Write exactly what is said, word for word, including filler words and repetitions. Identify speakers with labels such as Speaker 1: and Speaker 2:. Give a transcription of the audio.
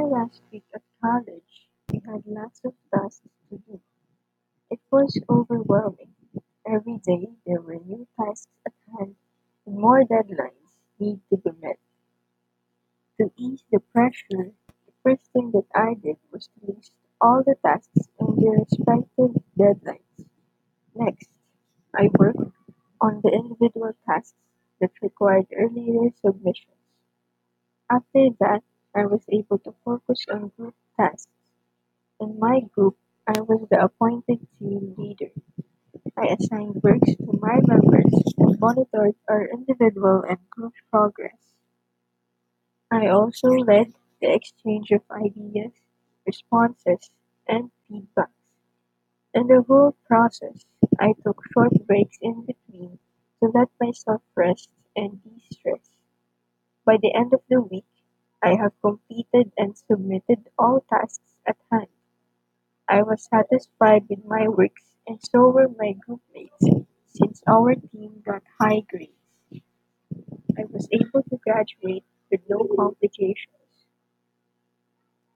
Speaker 1: last week at college, we had lots of tasks to do. It was overwhelming. Every day there were new tasks at hand and more deadlines need to be met. To ease the pressure, the first thing that I did was to list all the tasks and their respective deadlines. Next, I worked on the individual tasks that required earlier submissions. After that, I was able to focus on group tasks. In my group, I was the appointed team leader. I assigned works to my members and monitored our individual and group progress. I also led the exchange of ideas, responses, and feedbacks. In the whole process, I took short breaks in between to let myself rest and de-stress. By the end of the week, I have completed and submitted all tasks at hand. I was satisfied with my works and so were my groupmates, since our team got high grades. I was able to graduate with no complications.